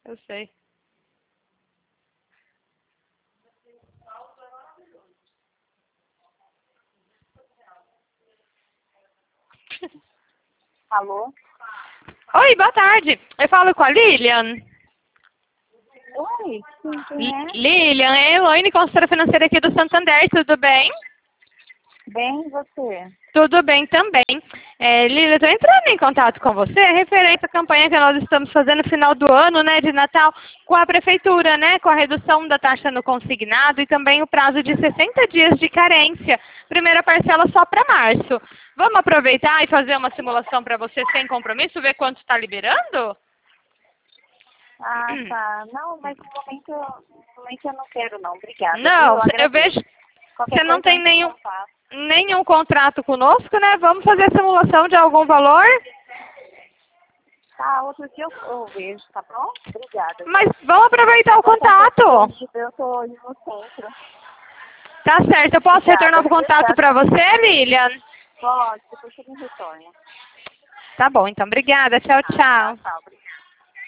Eu sei. Alô? Oi, boa tarde. Eu falo com a Lilian. Oi, quem é? Lilian, é a Elaine, consultora financeira aqui do Santander, tudo bem? Bem, e você? Tudo bem também. Lilian, estou entrando em contato com você referente à campanha que nós estamos fazendo no final do ano, né, de Natal, com a Prefeitura, né, com a redução da taxa no consignado e também o prazo de 60 dias de carência. Primeira parcela só para março. Vamos aproveitar e fazer uma simulação para você sem compromisso, ver quanto está liberando? Ah, tá. Não, mas no momento eu não quero não, obrigada. Não, Viu? eu Agradeço. vejo que Qualquer você não coisa eu tem entro em contato. nenhum contrato conosco, né? Vamos fazer a simulação de algum valor? Tá, outro dia eu vejo, tá bom? Obrigada. Mas vamos aproveitar o contato. Eu tô indo no centro. Tá certo. Eu posso retornar Obrigada, o viu? contato para você, Lilian? Pode, depois você me retorna. Tá bom, então. Obrigada. Tchau, Tá, tchau. tchau, obrigada.